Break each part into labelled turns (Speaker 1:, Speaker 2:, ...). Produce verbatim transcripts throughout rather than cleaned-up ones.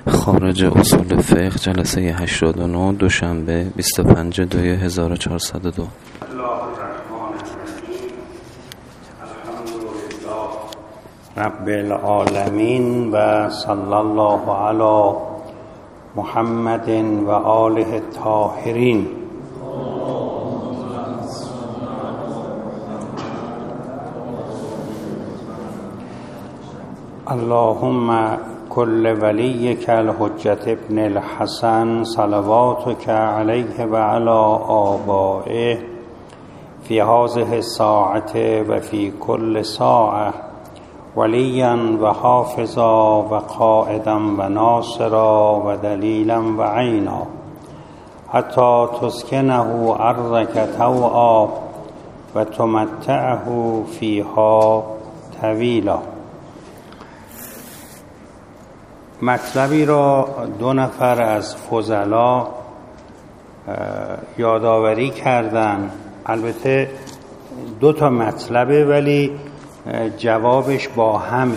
Speaker 1: خارج اصول فقه جلسه هشتاد و نه دوشنبه بیست و پنج دوی هزار و چهارصد و دو.
Speaker 2: رب العالمین و صلی الله علی محمد و آله الطاهرین. اللهم کل ولیک الحجة ابن الحسن صلواتک علیه و علی آبائه فی هذه الساعة و فی کل ساعة ولیا و حافظا و قائدا و ناصرا و دلیلا و عینا حتی تسکنه ارضک طوعا و تمتعه فیها طویلا. مطلبی را دو نفر از فضلا یادآوری کردن. البته دو تا مطلبه ولی جوابش با همه.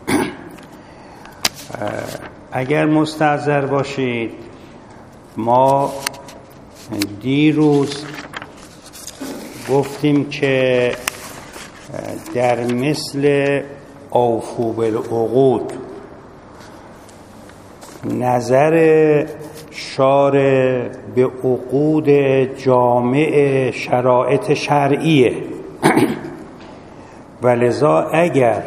Speaker 2: اگر مستحضر باشید ما دیروز گفتیم که در مثل اوفوا بالعقود نظر شارع به عقود جامع شرایط شرعیه و لذا اگر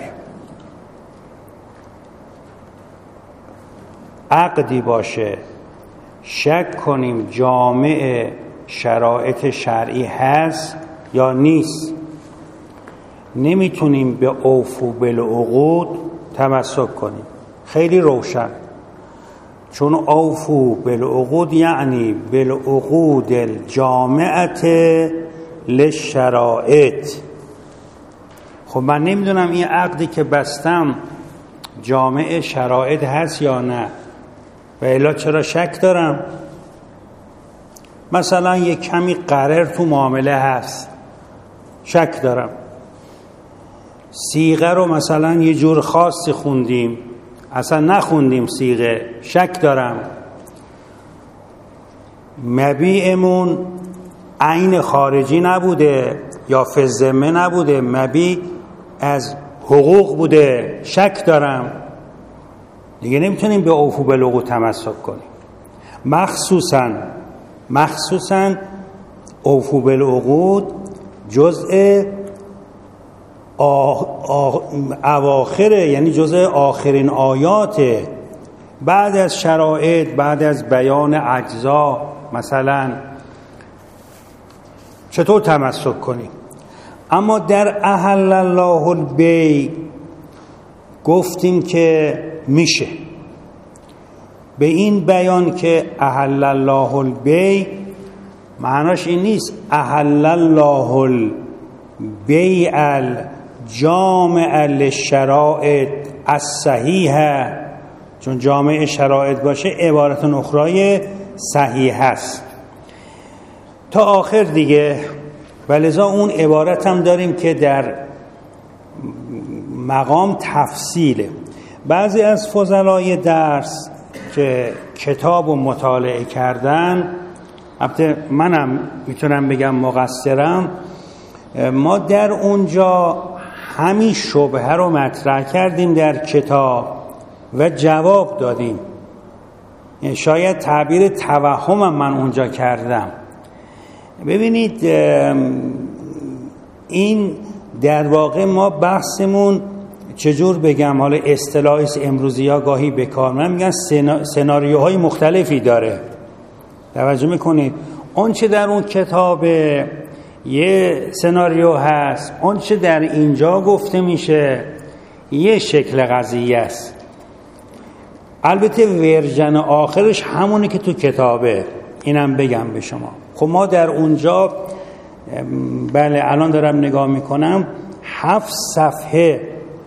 Speaker 2: عقدی باشه شک کنیم جامع شرایط شرعی هست یا نیست، نمیتونیم به اوفوا بالعقود تمسک کنیم. خیلی روشن، چون اوفوا بالعقود یعنی بالعقود الجامعة للشرائط. خب من نمیدونم این عقدی که بستم جامع شرایط هست یا نه، و الا چرا شک دارم؟ مثلا یک کمی قرر تو معامله هست، شک دارم. صیغه رو مثلا یه جور خاصی خوندیم، اصلا نخوندیم صیغه، شک دارم. مبیعمون عین خارجی نبوده یا فی الذمه نبوده، مبیع از حقوق بوده، شک دارم. دیگه نمیتونیم به اوفوا بالعقود تمسک کنیم. مخصوصا مخصوصا اوفوا بالعقود جزء اواخره، یعنی جزء آخرین آیات بعد از شرایط، بعد از بیان اجزا. مثلا چطور تمسک کنیم؟ اما در احل الله البیع گفتیم که میشه. به این بیان که احل الله البیع معناش این نیست احل الله البیع الجامع للشرائط الصحیحه، چون جامع شرایط باشه عبارت اخرای صحیح است تا آخر دیگه. ولذا اون عبارت هم داریم که در مقام تفصیله. بعضی از فضلای درس که کتاب و مطالعه کردن، البته منم میتونم بگم مقصرم، ما در اونجا همین شبهه رو مطرح کردیم در کتاب و جواب دادیم. یعنی شاید تعبیر توهمم من اونجا کردم. ببینید این در واقع ما بحثمون چجور بگم، حالا اصطلاح امروزی ها گاهی به کار میبرن، میگن سناریوهای مختلفی داره. توجه میکنید اون چه در اون کتاب یه سناریو هست، اون چه در اینجا گفته میشه یه شکل قضیه است. البته ورژن آخرش همونی که تو کتابه، اینم بگم به شما. خب ما در اونجا، بله الان دارم نگاه میکنم، هفت صفحه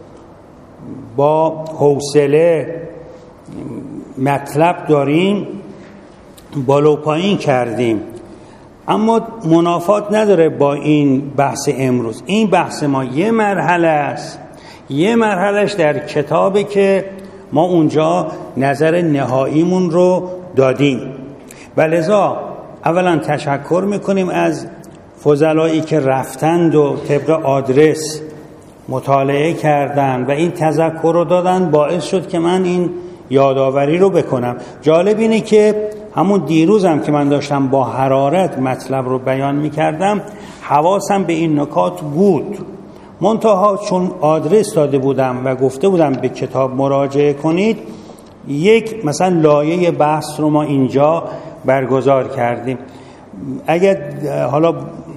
Speaker 2: با حوصله مطلب داریم، بالا و پایین کردیم، اما منافات نداره با این بحث امروز. این بحث ما یه مرحله است، یه مرحلهش در کتابه که ما اونجا نظر نهاییمون رو دادیم. و لذا اولا تشکر میکنیم از فضلایی که رفتند و طبق آدرس مطالعه کردن و این تذکر رو دادن، باعث شد که من این یادآوری رو بکنم. جالب اینه که همون دیروزم که من داشتم با حرارت مطلب رو بیان میکردم، حواسم به این نکات بود، منتها چون آدرس داده بودم و گفته بودم به کتاب مراجعه کنید، یک مثلا لایه بحث رو ما اینجا برگزار کردیم. اگر حالا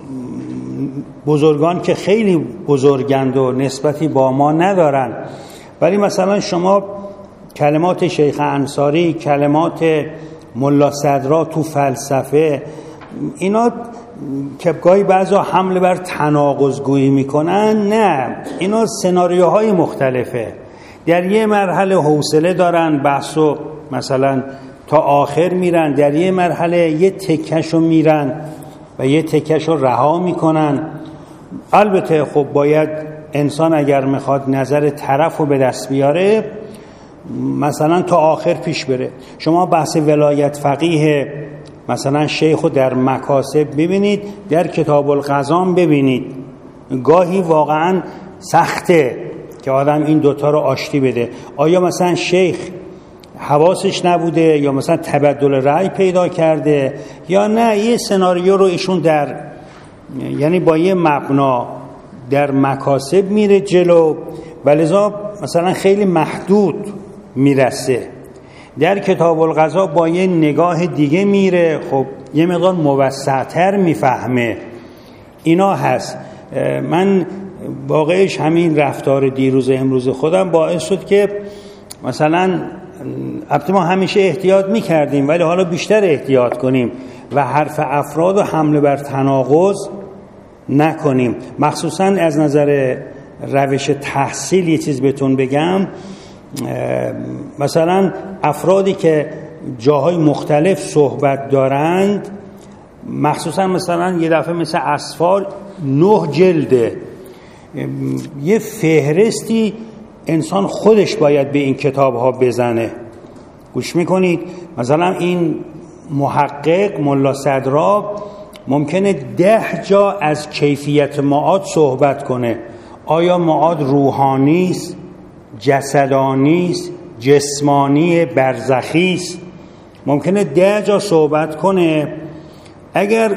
Speaker 2: بزرگان که خیلی بزرگند و نسبتی با ما ندارن، ولی مثلا شما کلمات شیخ انصاری، کلمات ملا صدرا تو فلسفه، اینا که گاهی بعضا حمله بر تناقض گویی میکنن، نه، اینا سناریوهای مختلفه. در یه مرحله حوصله دارن بحثو مثلا تا آخر میرن، در یه مرحله یه تکشو میرن و یه تکشو رها میکنن. البته خب باید انسان اگر میخواد نظر طرفو به دست بیاره مثلا تا آخر پیش بره. شما بحث ولایت فقیه مثلا شیخو در مکاسب ببینید، در کتاب القضام ببینید، گاهی واقعا سخته که آدم این دوتا رو آشتی بده. آیا مثلا شیخ حواسش نبوده یا مثلا تبدل رأی پیدا کرده یا نه یه سناریو رو ایشون در یعنی با یه مبنا در مکاسب میره جلو و لذا مثلا خیلی محدود میرسه. در کتاب القضا با یه نگاه دیگه میره، خب یه مقدار موسع‌تر میفهمه. اینا هست. من واقعش همین رفتار دیروز امروز خودم باعث شد که مثلا البته ما همیشه احتیاط میکردیم ولی حالا بیشتر احتیاط کنیم و حرف افراد و حمله بر تناقض نکنیم. مخصوصا از نظر روش تحصیل یه چیز بهتون بگم، مثلا افرادی که جاهای مختلف صحبت دارند، مخصوصا مثلا یه دفعه مثل اصفال نه جلده، یه فهرستی انسان خودش باید به این کتاب ها بزنه. گوش میکنید؟ مثلا این محقق ملا صدرا ممکنه ده جا از کیفیت معاد صحبت کنه. آیا معاد روحانی است، جسدانی است، جسمانی، برزخی است؟ ممکنه ده جا صحبت کنه. اگر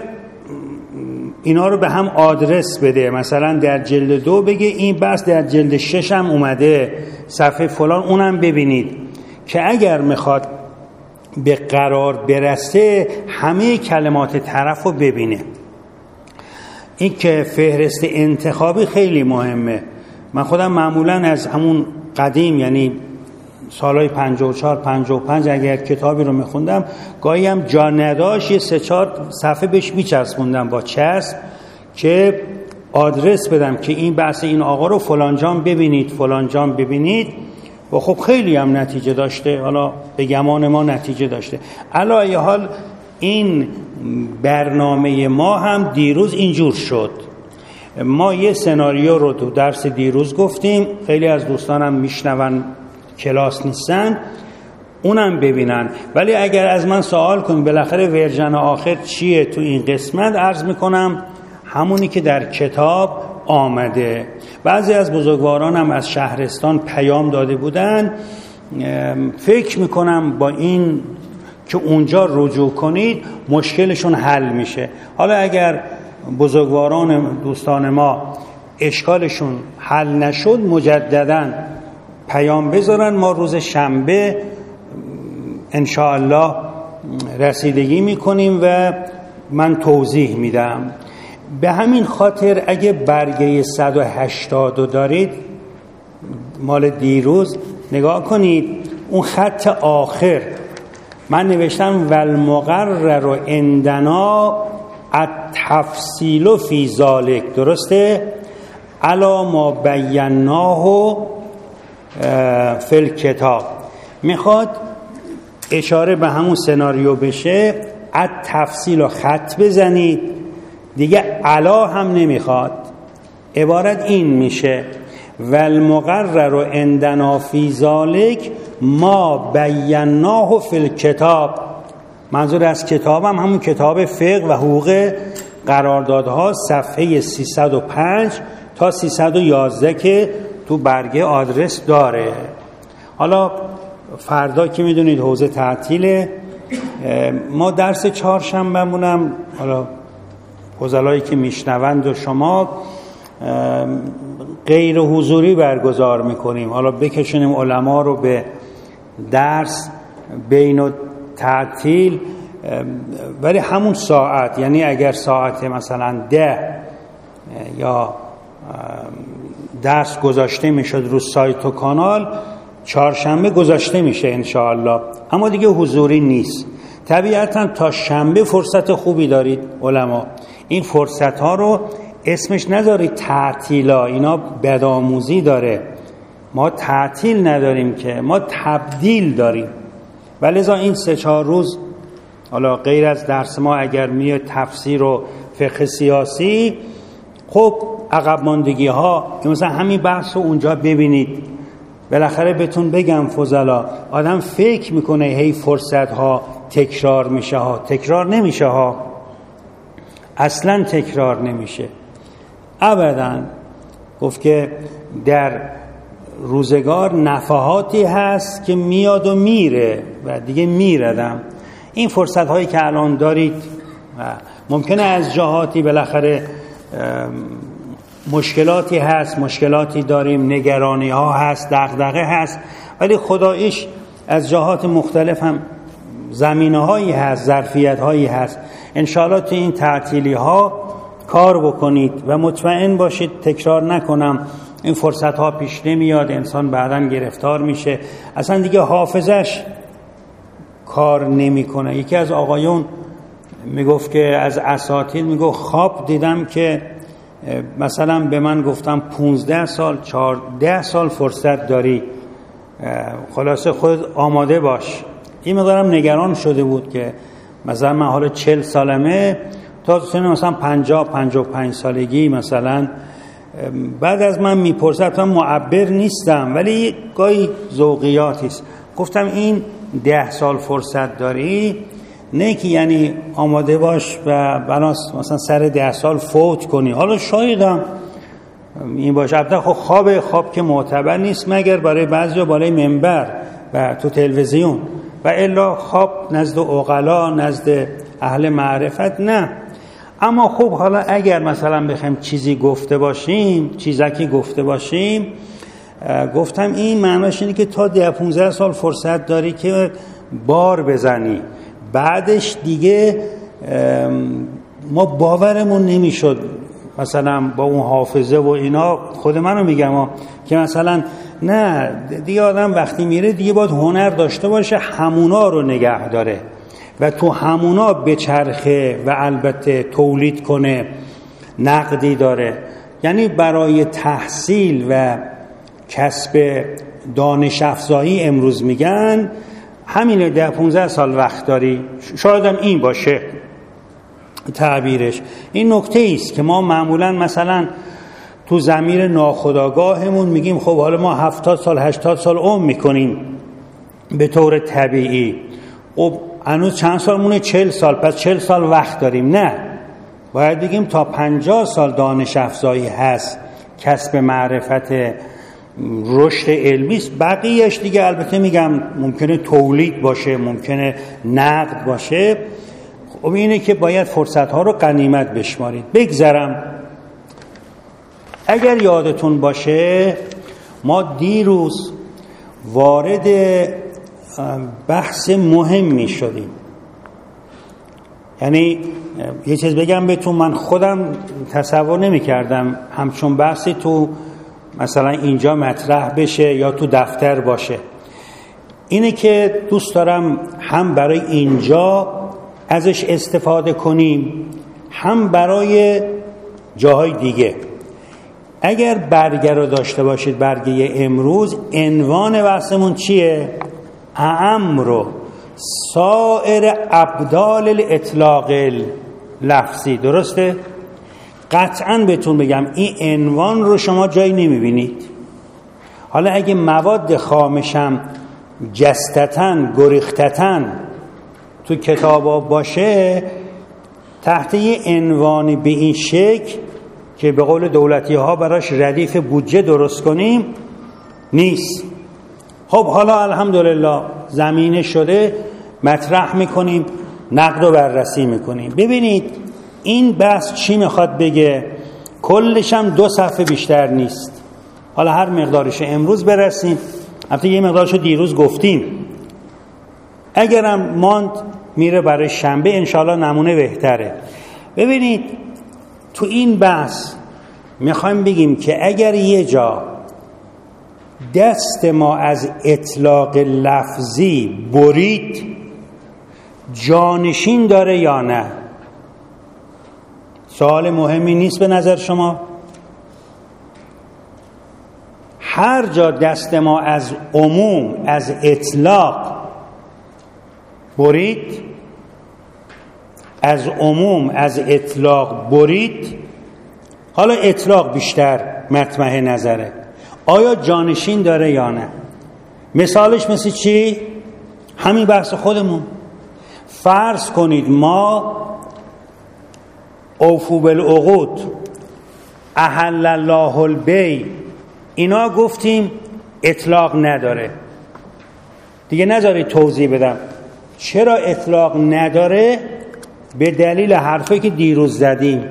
Speaker 2: اینا رو به هم آدرس بده، مثلا در جلد دو بگه این بس در جلد شش هم اومده، صفحه فلان اونم ببینید، که اگر میخواد به قرار برسه همه کلمات طرف رو ببینه. این که فهرست انتخابی خیلی مهمه. من خودم معمولا از همون قدیم، یعنی سالهای پنجاه و چهار پنجاه و پنج اگر کتابی رو میخوندم، گاهی هم جا نداشت یه سه چهار صفحه بهش میچسبوندم با چسب که آدرس بدم که این بحث این آقا رو فلان جام ببینید فلان جام ببینید. و خب خیلی هم نتیجه داشته، حالا به گمان ما نتیجه داشته. علی حال این برنامه ما هم دیروز اینجور شد. ما یه سناریو رو تو درس دیروز گفتیم، خیلی از دوستانم میشنون کلاس نیستن، اونم ببینن. ولی اگر از من سوال کنید بالاخره ورژن آخر چیه تو این قسمت، عرض میکنم همونی که در کتاب آمده. بعضی از بزرگوارانم از شهرستان پیام داده بودن، فکر میکنم با این که اونجا رجوع کنید مشکلشون حل میشه. حالا اگر بزرگواران دوستان ما اشکالشون حل نشد مجدداً پیام بذارن، ما روز شنبه انشاءالله رسیدگی میکنیم و من توضیح میدم. به همین خاطر اگه برگه صد و هشتاد دارید مال دیروز نگاه کنید، اون خط آخر من نوشتم والمقرر عندنا التفصیل فی ذلک، درسته؟ علی ما بیناه فی الکتاب. میخواد اشاره به همون سناریو بشه، التفصیل و خط بزنید دیگه، علا هم نمیخواد. عبارت این میشه والمقرر عندنا فی ذلک ما بیناه فی الکتاب، منظور از کتاب هم همون کتاب فقه و حقوق قراردادها، صفحه سیصد و پنج تا سیصد و یازده که تو برگه آدرس داره. حالا فردا که میدونید حوزه تعطیله، ما درس چهارشنبه‌مونم حالا فضلایی که میشنوند و شما غیر حضوری برگزار میکنیم. حالا بکشونیم علما رو به درس بین و تعطیل، ولی همون ساعت، یعنی اگر ساعت مثلا ده یا درس گذاشته میشد رو سایت و کانال، چهارشنبه گذاشته میشه انشاءالله، اما دیگه حضوری نیست. طبیعتا تا شنبه فرصت خوبی دارید علما، این فرصت ها رو اسمش نذارید تعطیلا، اینا بدآموزی داره. ما تعطیل نداریم که، ما تبدیل داریم. ولذا این سه چهار روز حالا غیر از درس ما اگر میاد تفسیر و فقه سیاسی، خب عقب ماندگی ها که مثلا همین بحث رو اونجا ببینید. بالاخره بهتون بگم فضلا، آدم فکر میکنه هی فرصت ها تکرار میشه ها، تکرار نمیشه ها، اصلا تکرار نمیشه ابدا. گفت که در روزگار نفحاتی هست که میاد و میره و دیگه میردم. این فرصت هایی که الان دارید ممکنه از جهاتی بالاخره مشکلاتی هست، مشکلاتی داریم، نگرانی ها هست، دغدغه هست، ولی خداییش از جهات مختلف هم زمینه هایی هست، ظرفیت هایی هست. انشاءالله تو این تعطیلی ها کار بکنید و مطمئن باشید، تکرار نکنم، این فرصت ها پیش نمیاد، انسان بعداً گرفتار میشه، اصلا دیگه حافظش کار نمیکنه. یکی از آقایون میگفت که از اساتید میگفت خواب دیدم که مثلا به من گفتم پونزده سال چهارده سال فرصت داری، خلاصه خود آماده باش. این مقدارم نگران شده بود که مثلا من حالا چل سالمه، تا سن مثلا پنجاه پنجاه و پنج سالگی مثلا بعد از من میپرسد، من معبر نیستم ولی گاهی ذوقیاتی است. گفتم این ده سال فرصت داری، نه که یعنی آماده باش و بناس مثلا سر ده سال فوت کنی. حالا شایدم این باشه، البته خب خواب خواب که معتبر نیست مگر برای بعضیا بالای منبر و تو تلویزیون، و الا خواب نزد عقلا نزد اهل معرفت نه. اما خب حالا اگر مثلا بخوایم چیزی گفته باشیم، چیزکی گفته باشیم، گفتم این معناش اینه که تا ده پونزده سال فرصت داری که بار بزنی، بعدش دیگه ما باورمون نمیشد مثلا با اون حافظه و اینا. خود منو میگم که مثلا نه دیگه آدم وقتی میره دیگه باید هنر داشته باشه همونا رو نگه داره و تو همونا بچرخه و البته تولید کنه، نقدی داره. یعنی برای تحصیل و کسب دانش افزایی امروز میگن همین ده پونزده سال وقت داری، شاید هم این باشه تعبیرش. این نکته ایست که ما معمولا مثلا تو ضمیر ناخودآگاهمون میگیم خب حالا ما هفتاد سال هشتاد سال عمر میکنیم به طور طبیعی، خب هنوز چند سال مونه؟ چل سال، پس چل سال وقت داریم. نه، باید بگیم تا پنجاه سال دانش افزایی هست، کسب معرفت، رشد علمی است. بقیهش دیگه البته میگم ممکنه تولید باشه، ممکنه نقد باشه. خب اینه که باید فرصت ها رو غنیمت بشمارید. بگذرم، اگر یادتون باشه ما دیروز وارد بحث مهمی شدیم. یعنی یه چیز بگم بهتون، من خودم تصور نمی کردم همچون بحثی تو مثلا اینجا مطرح بشه یا تو دفتر باشه. اینه که دوست دارم هم برای اینجا ازش استفاده کنیم، هم برای جاهای دیگه. اگر برگه رو داشته باشید، برگه امروز، عنوان بحثمون چیه؟ امر سایر ابدال الاطلاق لفظی. درسته؟ قطعاً بهتون بگم این عنوان رو شما جایی نمیبینید. حالا اگه مواد خامشم جستتن گریختتن تو کتابا باشه تحت یه عنوان به این شکل که به قول دولتی ها براش ردیف بودجه درست کنیم نیست. خب حالا الحمدلله زمینه شده، مطرح میکنیم، نقد و بررسی میکنیم. ببینید این بحث چی میخواد بگه، کلش هم دو صفحه بیشتر نیست. حالا هر مقدارش امروز برسیم، البته یه مقدارشو دیروز گفتیم، اگرم ماند میره برای شنبه انشاءالله نمونه بهتره. ببینید تو این بحث میخوایم بگیم که اگر یه جا دست ما از اطلاق لفظی برید جانشین داره یا نه؟ سوال مهمی نیست به نظر شما؟ هر جا دست ما از عموم از اطلاق برید، از عموم از اطلاق برید، حالا اطلاق بیشتر مطمع نظره، آیا جانشین داره یا نه؟ مثالش مثل چی؟ همین بحث خودمون. فرض کنید ما اوفو بالعقود، احل الله البیع، اینا گفتیم اطلاق نداره. دیگه نذارید توضیح بدم چرا اطلاق نداره، به دلیل حرفی که دیروز زدیم.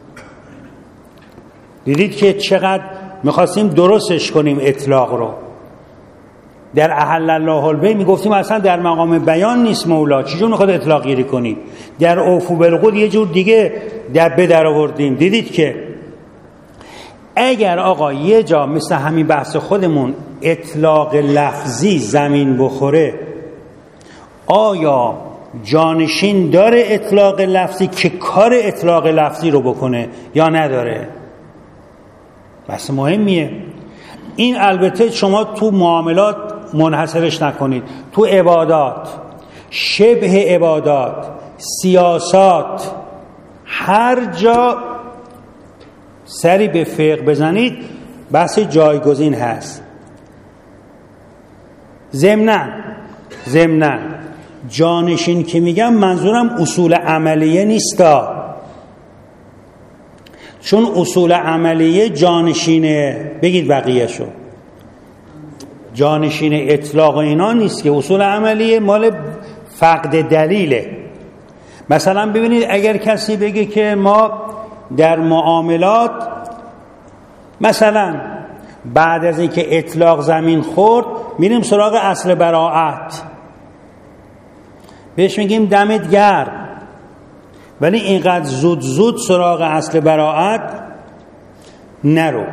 Speaker 2: دیدید که چقدر میخواستیم درستش کنیم اطلاق رو. در احل الله البیع میگفتیم اصلا در مقام بیان نیست مولا، چجور میخواد اطلاق گیری کنید؟ در اوفو بالعقود یه جور دیگه دبه در آوردیم. دیدید که اگر آقا یه جا مثل همین بحث خودمون اطلاق لفظی زمین بخوره، آیا جانشین داره اطلاق لفظی که کار اطلاق لفظی رو بکنه یا نداره؟ بحث مهمیه این. البته شما تو معاملات منحصرش نکنید، تو عبادات، شبه عبادات، سیاسات، هر جا سری به فقه بزنید بحث جایگزین هست. ضمناً ضمناً جانشین که میگم منظورم اصول عملیه نیستا، چون اصول عملیه جانشینه، بگید بقیه شو، جانشین اطلاق اینا نیست که. اصول عملیه مال فقد دلیله. مثلا ببینید اگر کسی بگه که ما در معاملات مثلا بعد از اینکه اطلاق زمین خورد میریم سراغ اصل براءت، بهش میگیم دمت گرم، ولی اینقدر زود زود سراغ اصل براءت نرو.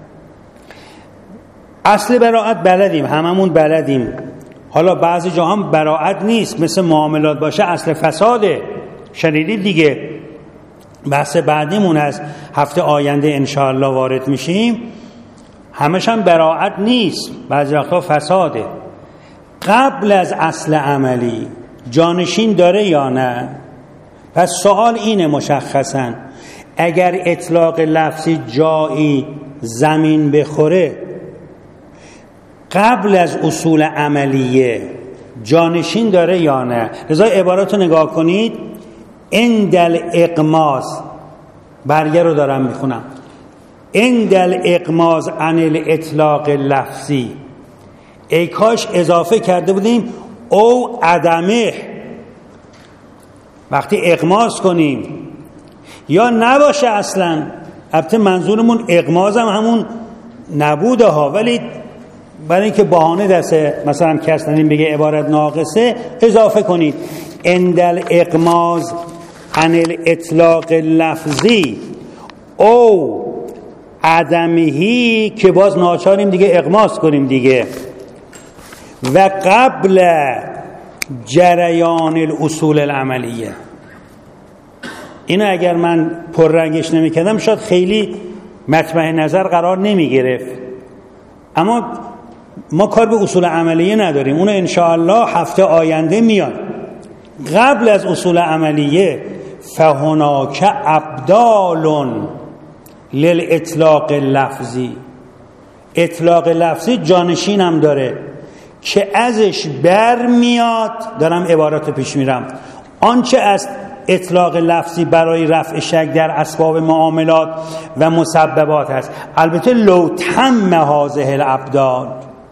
Speaker 2: اصل براءت بلدیم، هممون بلدیم. حالا بعضی جا هم براءت نیست، مثل معاملات باشه اصل فساده، شنیدید دیگه. بحث بعدیمون از هفته آینده انشاءالله وارد میشیم، همش هم براءت نیست، بعضی وقتا فساده. قبل از اصل عملی جانشین داره یا نه؟ پس سوال اینه مشخصاً اگر اطلاق لفظی جایی زمین بخوره قبل از اصول عملیه جانشین داره یا نه؟ لذا عبارات رو نگاه کنید. اندل اقماز، برگه رو دارم میخونم، اندل اقماز عن الاطلاق لفظی، ای کاش اضافه کرده بودیم او عدمه، وقتی اقماز کنیم یا نباشه اصلا. البته منظورمون اقماز هم همون نبوده ها، ولی برای اینکه بهانه دسته مثلا کس ندیم بگه عبارت ناقصه، اضافه کنید اندل اقماز عن الاطلاق لفظی او عدمهی، که باز ناچاریم دیگه اقماز کنیم دیگه، و قبل جریان الاصول العملیه. اینو اگر من پررنگش نمی کردم شاید خیلی مطمع نظر قرار نمی گرفت، اما ما کار به اصول عملیه نداریم، اونو انشاءالله هفته آینده میاد. قبل از اصول عملیه فهناک ابدال للاطلاق لفظی، اطلاق لفظی جانشین هم داره که ازش بر میاد، دارم عبارات پیش میرم، آنچه از اطلاق لفظی برای رفع شک در اسباب معاملات و مسببات هست. البته لو تم هذه الابدال،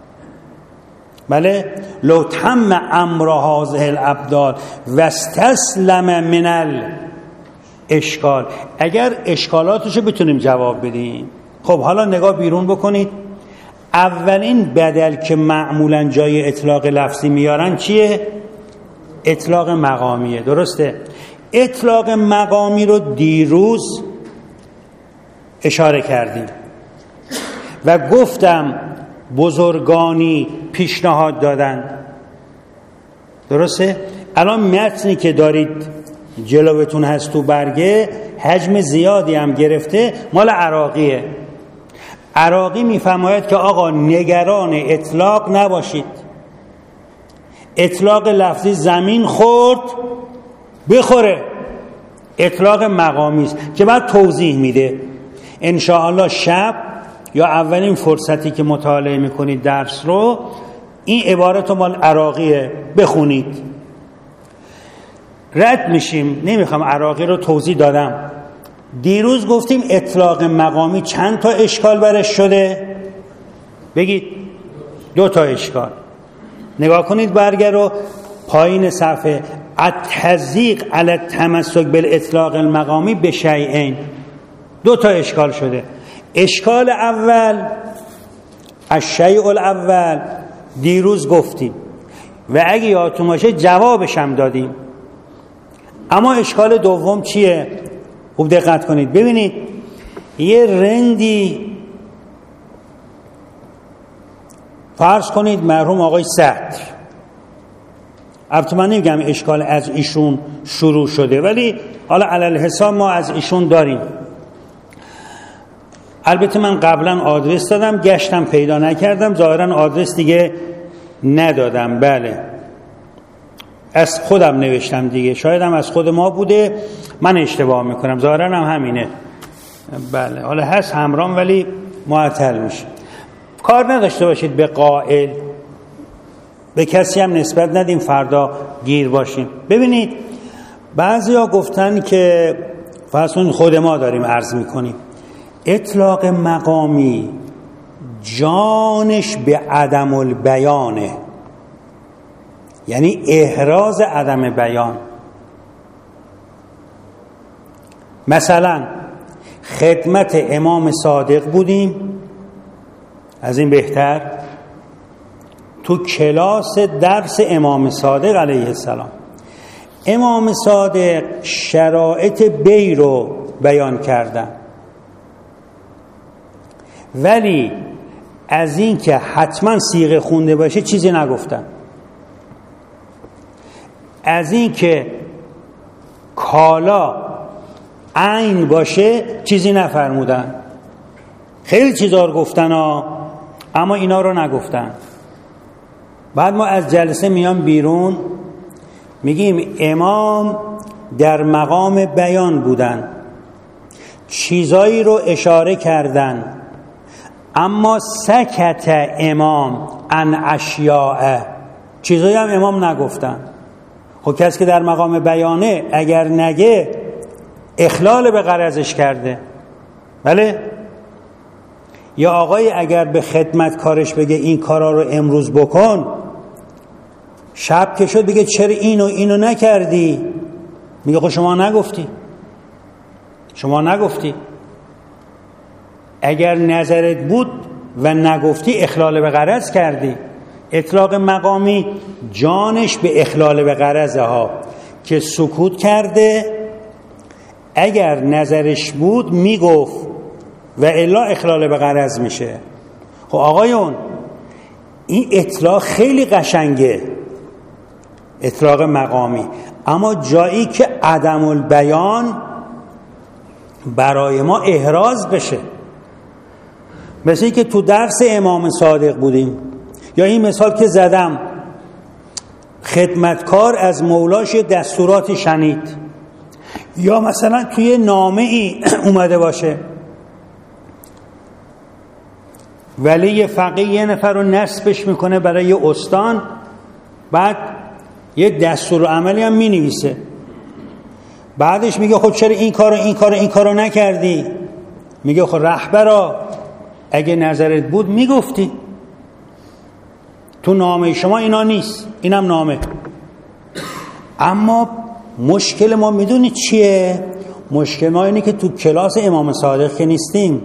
Speaker 2: بله، لو تم امر هذه الابدال و استسلم من الاشکال، اگر اشکالاتشو بتونیم جواب بدیم. خب حالا نگاه بیرون بکنید، اولین بدل که معمولا جای اطلاق لفظی میارن چیه؟ اطلاق مقامیه، درسته؟ اطلاق مقامی رو دیروز اشاره کردیم و گفتم بزرگانی پیشنهاد دادن، درسته؟ الان متنی که دارید جلوتون هست تو برگه حجم زیادی هم گرفته، مال عراقیه. عراقی میفرماید که آقا نگران اطلاق نباشید، اطلاق لفظی زمین خورد بخوره، اطلاق مقامی است که بعد توضیح میده. انشاءالله شب یا اولین فرصتی که مطالعه میکنید درس رو، این عبارت مال عراقیه بخونید، رد میشیم. نمیخوام، عراقی رو توضیح دادم. دیروز گفتیم اطلاق مقامی چند تا اشکال برش شده؟ بگید. دو تا اشکال. نگاه کنید برگه رو، پایین صفحه، التضییق علی التمسک بالاطلاق المقامی بشیئین، دو تا اشکال شده. اشکال اول، الشیء الاول، دیروز گفتیم و اگه یادتون باشه جوابش هم دادیم. اما اشکال دوم چیه؟ خوب دقت کنید ببینید، یه رندی فرض کنید مرحوم آقای صدر، البته من نمیگم اشکال از ایشون شروع شده، ولی حالا علل حساب ما از ایشون داریم. البته من قبلا آدرس دادم، گشتم پیدا نکردم، ظاهرا آدرس دیگه ندادم. بله، از خودم نوشتم دیگه، شاید هم از خود ما بوده، من اشتباه میکنم، ظاهرا هم همینه. بله، حالا هست همرام ولی معطل میشه. کار نداشته باشید به قائل، به کسی هم نسبت ندیم فردا گیر باشیم. ببینید بعضی ها گفتن که فرض خود ما داریم عرض میکنیم اطلاق مقامی جانش به عدم البیانه، یعنی احراز عدم بیان. مثلا خدمت امام صادق بودیم، از این بهتر تو کلاس درس امام صادق علیه السلام، امام صادق شرایط بی رو بیان کردن، ولی از این که حتما صیغه خونده باشه چیزی نگفتن، از این که کالا عین باشه چیزی نفرمودن. خیلی چیزا رو گفتن ها، اما اینا رو نگفتن. بعد ما از جلسه میام بیرون میگیم امام در مقام بیان بودن، چیزایی رو اشاره کردن، اما سکت امام عن اشیاء، چیزایی هم امام نگفتن. خب کسی که در مقام بیانه اگر نگه اخلال به غرضش کرده. بله؟ یا آقای اگر به خدمت کارش بگه این کارا رو امروز بکن، شب که شد بگه چرا اینو اینو نکردی، میگه خب شما نگفتی، شما نگفتی. اگر نظرت بود و نگفتی اخلال به غرض کردی. اطلاق مقامی جانش به اخلال به غرضه ها که سکوت کرده، اگر نظرش بود میگفت و الا اخلال به غرض میشه. خب آقایون این اطلاق خیلی قشنگه، اطلاق مقامی، اما جایی که عدم البیان برای ما احراز بشه، مثل این که تو درس امام صادق بودیم، یا این مثال که زدم خدمتکار از مولاش دستوراتی شنید، یا مثلا توی نامه ای اومده باشه ولی فقیه یه نفر رو نصبش میکنه برای یه استان، بعد یه دستور عملی هم مینویسه، بعدش میگه خب چرا این کارو این کارو این کارو نکردی؟ میگه خب رهبرا اگه نظرت بود میگفتی، تو نامه شما اینا نیست، اینم نامه. اما مشکل ما میدونی چیه؟ مشکل ما اینه که تو کلاس امام صادق که نیستیم،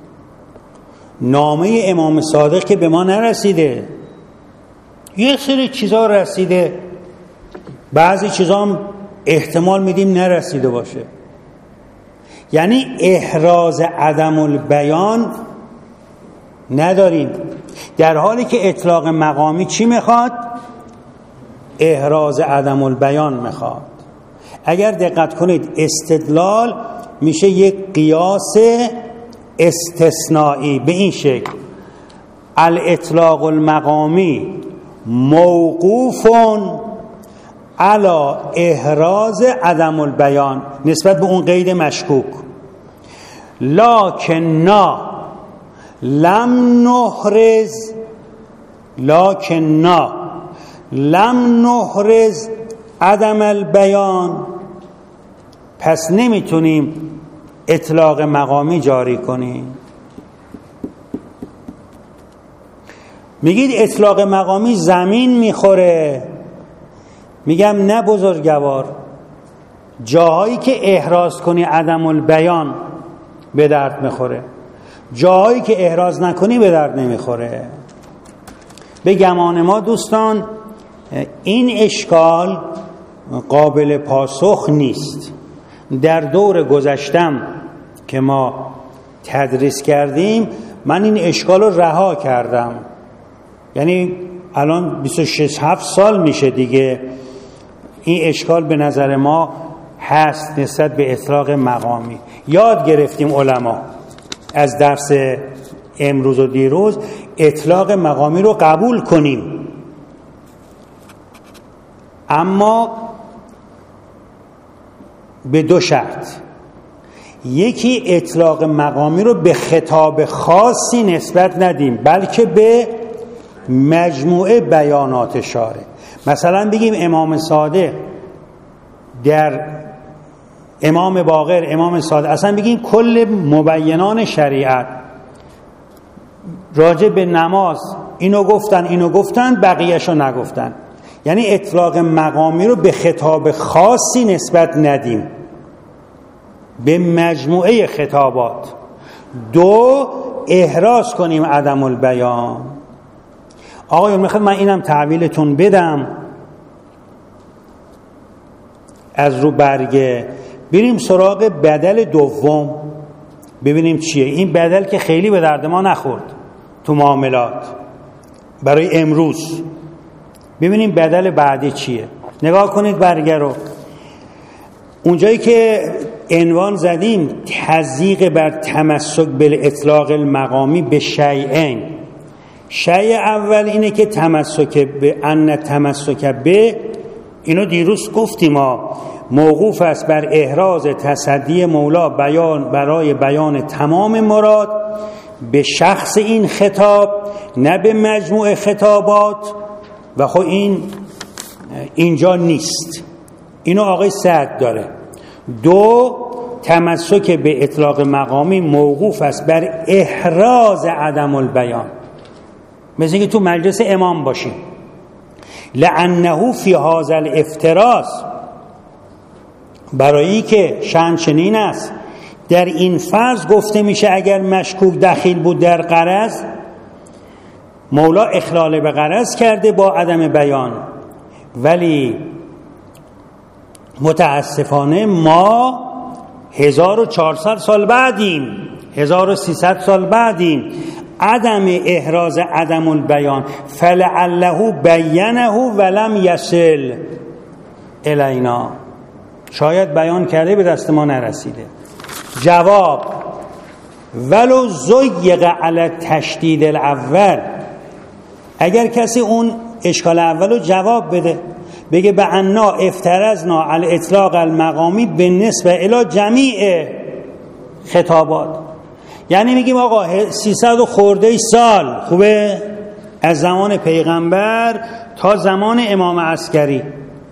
Speaker 2: نامه امام صادق که به ما نرسیده، یه سری چیزا رسیده، بعضی چیزا هم احتمال میدیم نرسیده باشه. یعنی احراز عدم البیان نداریم، در حالی که اطلاق مقامی چی میخواد؟ احراز عدم البیان میخواد. اگر دقت کنید استدلال میشه یک قیاس استثنایی به این شکل: الاطلاق المقامی موقوف علی احراز عدم البیان نسبت به اون قید مشکوک، لکننا لم نحرز لکننا لم نحرز عدم البیان، پس نمیتونیم اطلاق مقامی جاری کنیم. میگید اطلاق مقامی زمین میخوره، میگم نه بزرگوار، جاهایی که احراز کنی عدم البیان به درد میخوره، جاهایی که احراز نکنی به درد نمیخوره. به گمان ما دوستان این اشکال قابل پاسخ نیست. در دور گذشتم که ما تدریس کردیم من این اشکال رو رها کردم، یعنی الان بیست و شش هفت سال میشه دیگه این اشکال به نظر ما هست نسبت به اطلاق مقامی. یاد گرفتیم علما از درس امروز و دیروز اطلاق مقامی رو قبول کنیم، اما به دو شرط. یکی اطلاق مقامی رو به خطاب خاصی نسبت ندیم، بلکه به مجموعه بیانات شارع. مثلا بگیم امام صادق در امام باقر، امام صادق، اصلا بگیم کل مبینان شریعت راجع به نماز اینو گفتن اینو گفتن بقیهشو نگفتن. یعنی اطلاق مقامی رو به خطاب خاصی نسبت ندیم، به مجموعه خطابات. دو، احراز کنیم عدم البیان. آقایون میخواد من اینم تعبیلتون بدم از رو برگه، بریم سراغ بدل دوم ببینیم چیه. این بدل که خیلی به درد ما نخورد تو معاملات برای امروز، ببینیم بدل بعدی چیه. نگاه کنید برگه رو، اونجایی که عنوان زدیم تضییق بر تمسک بالاطلاق المقامی به شیئین. شیء اول اینه که تمسک به ان تمسک به، اینو دیروز گفتیم ما، موقوف است بر احراز تصدی مولا بیان برای بیان تمام مراد به شخص این خطاب، نه به مجموع خطابات. و خب این اینجا نیست، اینو آقای سعد داره. دو، تمسک به اطلاق مقامی موقوف است بر احراز عدم البیان، مثل اینکه تو مجلس امام باشیم. لعنه فی هذا الافتراس، برای که شأن چنین است در این فرض گفته میشه اگر مشکوک دخیل بود در غرض، مولا اخلال به غرض کرده با عدم بیان. ولی متاسفانه ما هزار و چهارصد سال بعدیم، هزار و سیصد سال بعدیم، عدم احراز عدم البیان فلعله بینه ولم یصل الینا، شاید بیان کرده به دست ما نرسیده. جواب: ولو زیق علی تشدید الاول، اگر کسی اون اشکال اولو جواب بده، بگه به انا افترضنا علی اطلاق المقامی بالنسبه الی جمیع خطابات، یعنی میگیم آقا سیصد و خورده سال خوبه از زمان پیغمبر تا زمان امام عسکری،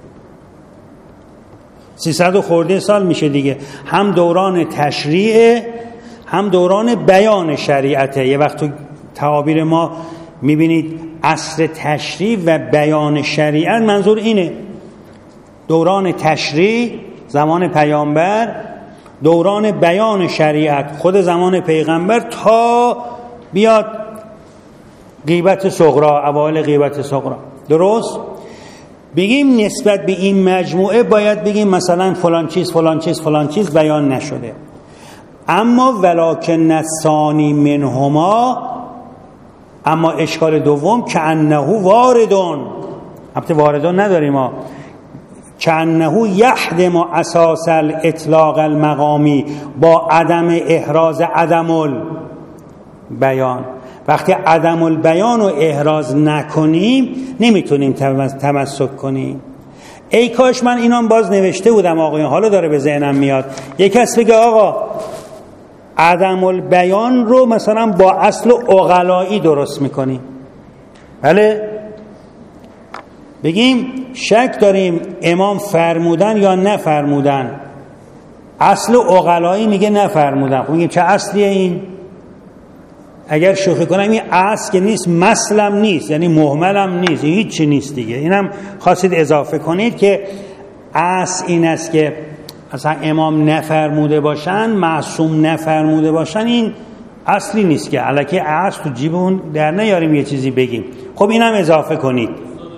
Speaker 2: سیصد و خورده سال میشه دیگه. هم دوران تشریع هم دوران بیان شریعته. یه وقت تو تعابیر ما میبینید عصر تشریع و بیان شریعت، منظور اینه دوران تشریع زمان پیامبر، دوران بیان شریعت خود زمان پیغمبر تا بیاد غیبت صغرا، اوایل غیبت صغرا. درست؟ بگیم نسبت به این مجموعه باید بگیم مثلا فلان چیز فلان چیز فلان چیز بیان نشده. اما ولکن الثانی منهما، اما اشکال دوم که انه واردون، البته واردون نداریم ما، که انه یحدم اساس الاطلاق المقامی با عدم احراز عدم البیان. وقتی عدم البیان رو احراز نکنیم نمیتونیم تمسک کنیم. ای کاش من اینام باز نوشته بودم آقایان، حالا داره به ذهنم میاد. یک کس بگه آقا عدم البیان رو مثلا با اصل عقلایی درست میکنیم، بله بگیم شک داریم امام فرمودن یا نفرمودن، اصل عقلایی میگه نفرمودن، خب میگیم چه اصلیه این؟ اگر شوخی کنم این اصل که نیست، مثلم نیست، یعنی مهملم نیست، این هیچ چی نیست دیگه. اینم خواستید اضافه کنید که اصل این است که اصلا امام نفرموده باشن، معصوم نفرموده باشن، این اصلی نیست که الکی اصل تو جیبمون در نیاریم یه چیزی بگیم. خب اینم اضافه کنید.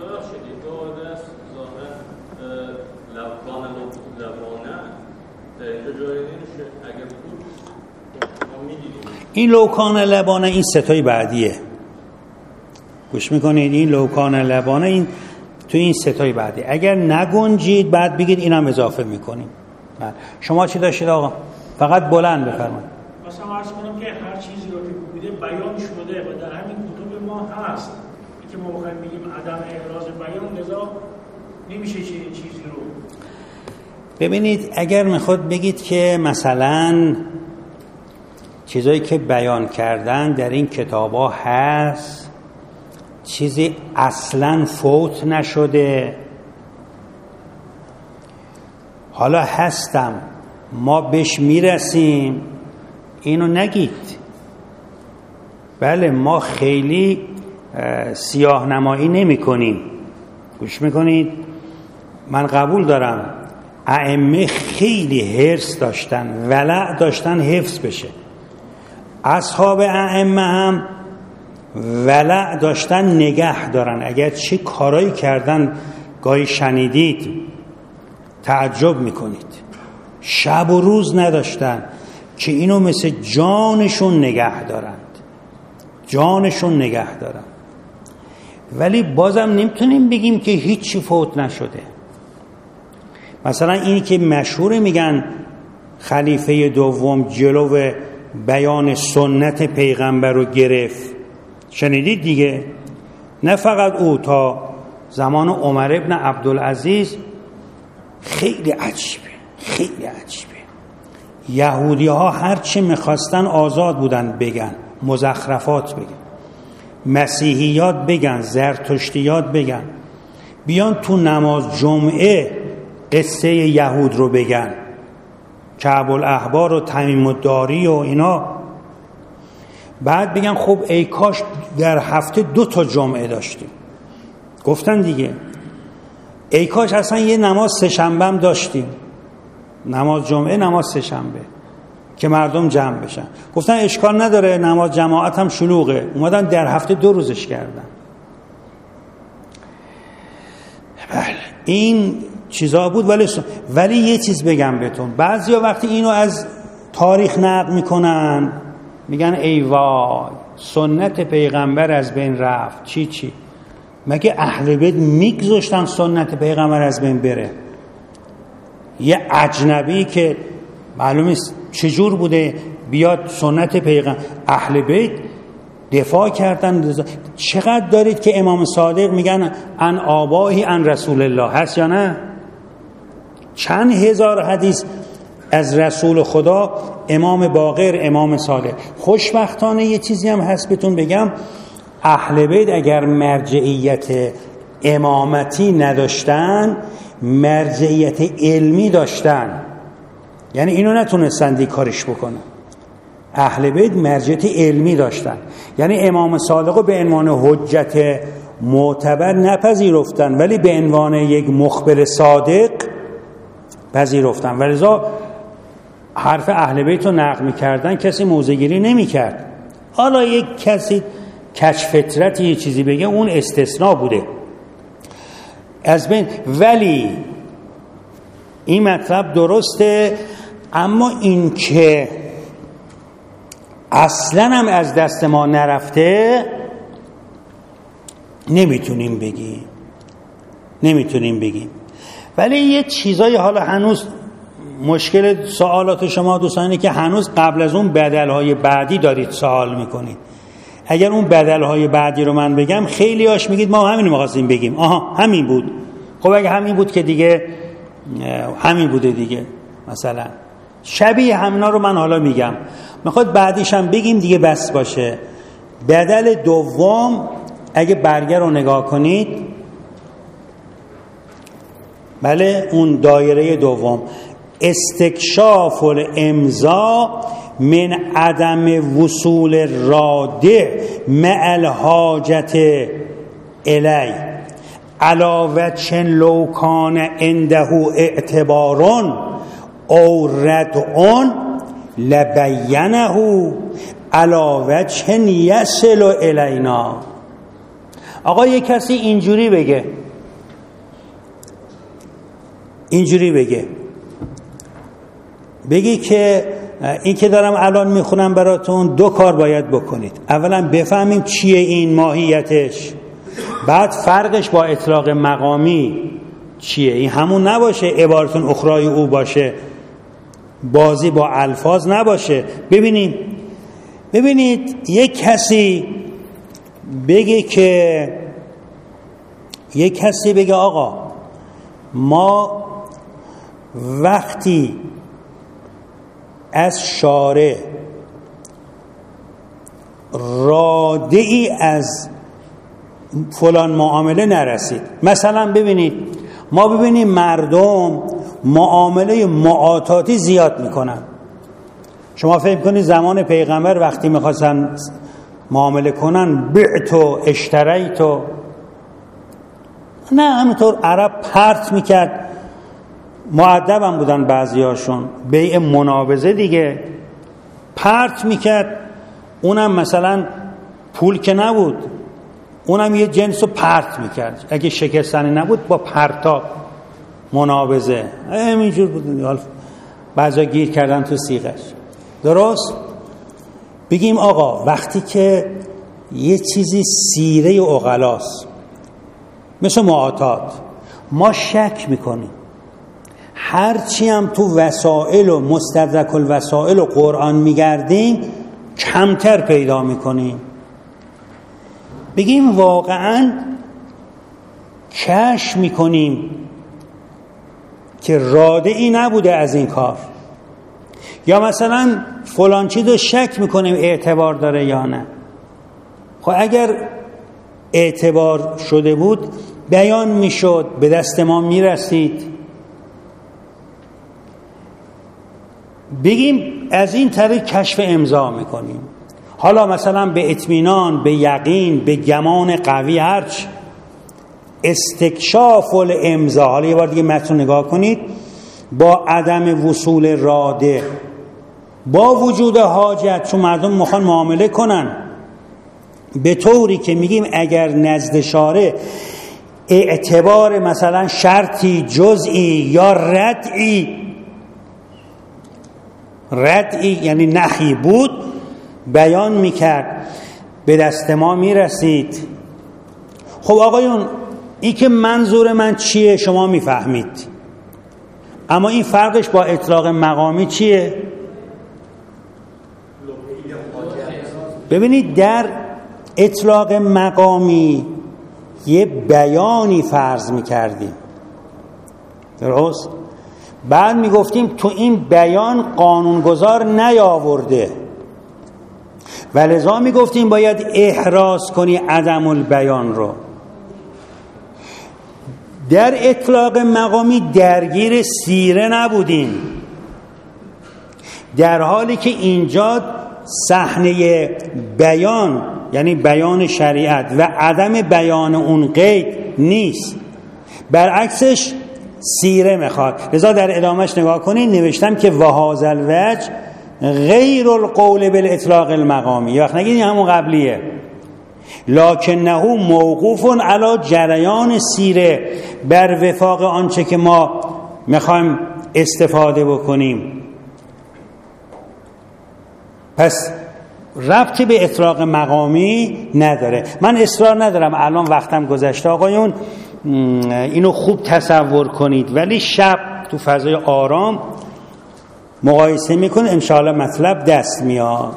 Speaker 2: این لوکان لبانه این ستای بعدیه، گوش میکنید؟ این لوکان لبانه این تو این ستای بعدی. اگر نگنجید بعد بگید اینم اضافه میکنیم. شما چی داشتید آقا؟ فقط بلند بفرمایید.
Speaker 3: مثلا عرض کنم که هر چیزی رو که بوده بیان شده و در همین کتب ما هست، که ما بخوایم بگیم عدم احراز بیان لذا نمیشه چیزی رو.
Speaker 2: ببینید اگر میخواد بگید که مثلا چیزایی که بیان کردن در این کتابا هست، چیزی اصلاً فوت نشده، حالا هستم ما بهش میرسیم، اینو نگید. بله ما خیلی سیاه نمایی نمی کنیم، گوش میکنید؟ من قبول دارم ائمه خیلی حرص داشتن، ولع داشتن حفظ بشه، اصحاب ائمه هم ولع داشتن نگه دارن. اگر چه کارایی کردن گاهی شنیدید تعجب میکنید، شب و روز نداشتن که اینو مثل جانشون نگه دارند، جانشون نگه دارن. ولی بازم نمیتونیم بگیم که هیچی فوت نشده. مثلا اینی که مشهور میگن خلیفه دوم جلو بیان سنت پیغمبر رو گرفت، شنیدید دیگه؟ نه فقط او، تا زمان عمر ابن عبدالعزیز. خیلی عجیبه، خیلی عجیبه. یهودی ها هرچی میخواستن آزاد بودن بگن، مزخرفات بگن، مسیحیات بگن، زرتشتیات بگن، بیان تو نماز جمعه قصه یهود رو بگن، کعب الاحبار و تمیم الداری و اینا، بعد بگن خب ای کاش در هفته دو تا جمعه داشتیم. گفتن دیگه ای کاش اصلا یه نماز سه شنبه هم داشتیم، نماز جمعه نماز سه شنبه که مردم جمع بشن. گفتن اشکال نداره نماز جماعت هم شلوغه، اومدن در هفته دو روزش کردن. بله این چیزا بود. ولی ولی یه چیز بگم بهتون، بعضیا وقتی اینو از تاریخ نقل میکنن میگن ای وای سنت پیغمبر از بین رفت. چی چی؟ مگه اهل بیت میگذاشتن سنت پیغمبر از بین بره؟ یه اجنبی که معلوم نیست چجور بوده بیاد سنت پیغمبر، اهل بیت دفاع کردن. چقدر دارید که امام صادق میگن ان آباهی ان رسول الله، هست یا نه؟ چند هزار حدیث از رسول خدا امام باقر، امام صالح. خوشبختانه یه چیزی هم هست بهتون بگم، اهل بیت اگر مرجعیت امامتی نداشتن، مرجعیت علمی داشتن، یعنی اینو نتونستن دی کارش بکنن. اهل بیت مرجعیت علمی داشتن، یعنی امام صادق رو به عنوان حجت معتبر نپذیرفتن، ولی به عنوان یک مخبر صادق پذیرفتن. ولذا حرف اهل بیت رو نقل می‌کردن، کسی موضع‌گیری نمی‌کرد. حالا یک کسی کج فطرتی یه چیزی بگه، اون استثناء بوده از بین. ولی این مطلب درسته، اما این که اصلا هم از دست ما نرفته نمیتونیم بگیم، نمیتونیم بگیم. ولی یه چیزایی حالا هنوز مشکل سوالات شما دوستانی که هنوز قبل از اون بدلهای بعدی دارید سوال میکنید. اگر اون بدلهای بعدی رو من بگم، خیلی هاش میگید ما همین رو می‌خواستیم بگیم. آها همین بود. خب اگه همین بود که دیگه همین بوده دیگه. مثلا شبیه همینا رو من حالا میگم، میخواد بعدیش هم بگیم دیگه بس باشه. بدل دوم اگه برگه رو نگاه کنید، بله اون دایره دوم، استکشاف الامضا من عدم وصول رادع مع الحاجت الی علاوه چن لو کان عنده اعتبارون او ردعون لبینه علاوه چن یصل الینا. آقا یک کسی اینجوری بگه، اینجوری بگه بگی که این که دارم الان میخونم براتون دو کار باید بکنید. اولا بفهمیم چیه این ماهیتش، بعد فرقش با اطلاق مقامی چیه. این همون نباشه عبارتون اخرای او باشه، بازی با الفاظ نباشه. ببینید ببینید یک کسی بگه که یک کسی بگه آقا ما وقتی از شارع رادعی از فلان معامله نرسید، مثلا ببینید ما ببینیم مردم معامله معاطاتی زیاد میکنن. شما فکر کنید زمان پیغمبر وقتی میخواستن معامله کنن بعت و اشتریت و نه، همینطور عرب پرت میکرد. مؤدب هم بودن بعضیاشون، بیع منابضه دیگه، پرت میکرد. اونم مثلا پول که نبود، اونم یه جنس رو پرت میکرد. اگه شکستنی نبود با پرتا منابضه، همینجور بود. بعضا گیر کردن تو سیغش. درست؟ بگیم آقا وقتی که یه چیزی سیره عقلاست مثل معاطات، ما شک میکنیم، هرچی هم تو وسائل و مستدرک الوسائل و قرآن میگردیم کمتر پیدا میکنیم. بگیم واقعا کشف میکنیم که رادعی نبوده از این کار، یا مثلا فلان چیز رو شک میکنیم اعتبار داره یا نه. خب اگر اعتبار شده بود بیان میشد، به دست ما میرسید. بگیم از این طریق کشف امضا میکنیم. حالا مثلا به اطمینان، به یقین، به گمان قوی، هرچ استکشاف الامضا. حالا یه بار دیگه متن نگاه کنید. با عدم وصول راده، با وجود حاجت، چون مردم میخوان معامله کنن، به طوری که میگیم اگر نزد شارع اعتبار مثلا شرطی جزئی یا ردعی، ردعی یعنی نخی بود، بیان میکرد، به دست ما میرسید. خب آقایون این که منظور من چیه شما میفهمید، اما این فرقش با اطلاق مقامی چیه؟ ببینید در اطلاق مقامی یه بیانی فرض میکردیم، درست؟ بعد میگفتیم تو این بیان قانونگذار نیاورده و لذا میگفتیم باید احراز کنی عدم البیان رو. در اطلاق مقامی درگیر سیره نبودیم، در حالی که اینجا صحنه بیان یعنی بیان شریعت و عدم بیان اون قید نیست، برعکسش سیره میخواد. لذا در ادامهش نگاه کنید نوشتم که وهذا الوجه غیر القول بالاطلاق المقامی، یا وقت نگید همون قبلیه، لکنه موقوف علی جریان سیره، بر وفاق آنچه که ما میخوایم استفاده بکنیم. پس ربطی به اطلاق مقامی نداره. من اصرار ندارم، الان وقتم گذشته آقایون، اینو خوب تصور کنید، ولی شب تو فضای آرام مقایسه میکنه، انشاءالله مطلب دست میاد.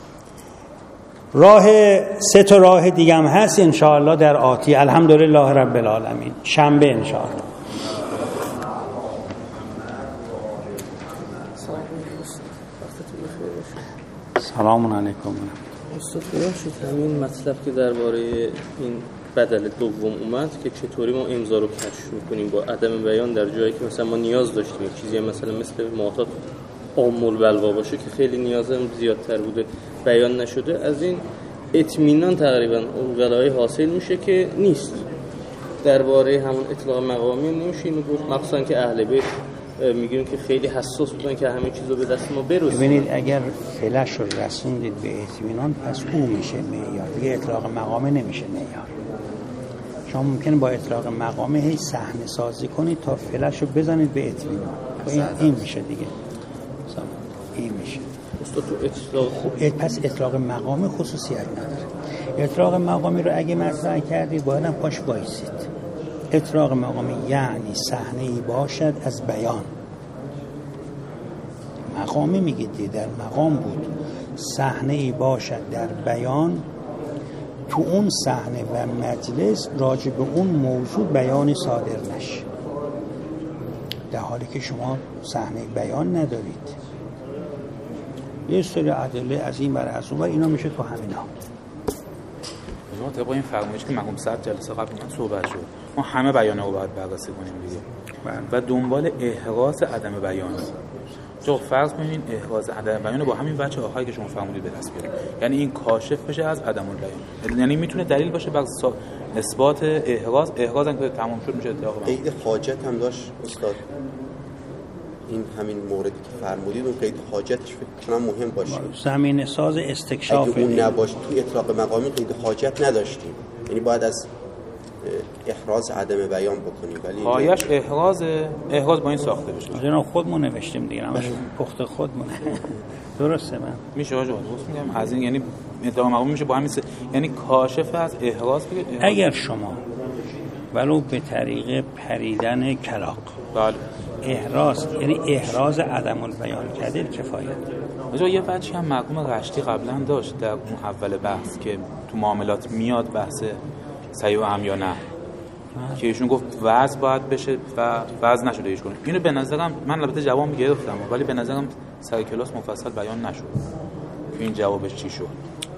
Speaker 2: راه سه تا راه دیگه هم هست انشاءالله در آتی. الحمدلله رب العالمین. شنبه انشاءالله. سلام علیکم.
Speaker 4: استاد ببخشید همین مطلب که درباره این بدل دوم اومد که چطوری ما امضا رو کشف می‌کنیم با عدم بیان در جایی که مثلا ما نیاز داشتیم یک چیزی مثلا مثل معتاد عام البلوا باشه که خیلی نیازم زیادتر بوده بیان نشده، از این اطمینان تقریبا اولای حاصل میشه که نیست. درباره همون اطلاق مقامی نمیشه اینو گفت، مخصوصا که اهل بیت میگیم که خیلی حساس بودن که همه چیزو به دست ما برسونه.
Speaker 2: ببینید اگر فلش رو رسوندید به اطمینان پس او میشه معیار، دیگه اطلاق مقامی نمیشه معیار. شما ممکنه با اطلاق مقامی هی صحنه سازی کنید تا فلش رو بزنید به اطمینان، این, این میشه دیگه، این میشه.
Speaker 4: استاد تو اطلاق
Speaker 2: خب پس اطلاق مقامی خصوصیت نداره. اطلاق مقامی رو اگه مطرح کردید باید هم پاش وایسید. اطلاق مقامی یعنی صحنه‌ای باشد از بیان. مقامی میگید در مقام بود، صحنه‌ای باشد در بیان، تو اون صحنه و مجلس راجع به اون موضوع بیانی صادر نشه، در حالی که شما صحنه بیان ندارید. یه سری ادله از این برای از اون اینا میشه تو همینا.
Speaker 5: ما طبق این فرمایش که مرحوم صد جلسه قبل من صحبت شد، ما همه بیانه رو باید بررسی کنیم دیگه و دنبال احراز عدم بیان. چون فرض کنین احراز عدم بیان با همین بچه آخری که شما فرمودید به دست بیاریم، یعنی این کاشف بشه از عدم البیان، یعنی میتونه دلیل باشه بر اثبات احراز. احراز هم که تمام شد میشه اتفاق.
Speaker 6: قید حاجت هم داشت استاد، این همین موردی که فرمودید اون قید حاجتش چنان مهم باشه.
Speaker 2: زمینه ساز استکشاف
Speaker 6: اگه اون نباشه توی اطلاق مقامی قید حاجت نداشتیم، یعنی باید از احراز عدم بیان بکنیم. ولی
Speaker 5: پایش احراز احراز با این ساخته بشه.
Speaker 2: جناب خودمون نوشتیم دیگه، همش پخت خودمونه. درسته من
Speaker 5: میشه آجا درست میگم. از این یعنی اطلاق مقامی میشه با همین س... یعنی کاشف از احراز بگید.
Speaker 2: اگر شما ولو به طریق پریدن کلاغ
Speaker 5: بله
Speaker 2: احراز یعنی احراز عدم البیان کردید کفایت.
Speaker 5: آجا یه بچی هم مرحوم رشتی قبلا داشت در اون اول بحث که تو معاملات میاد بحث صحیح و هم یا نه، که ایشون گفت وضع باید بشه و وضع نشده هیچ کنه. اینو به نظرم من البته جواب گرفتم ولی به نظرم سر کلاس مفصل بیان نشد که این جوابش چی شد.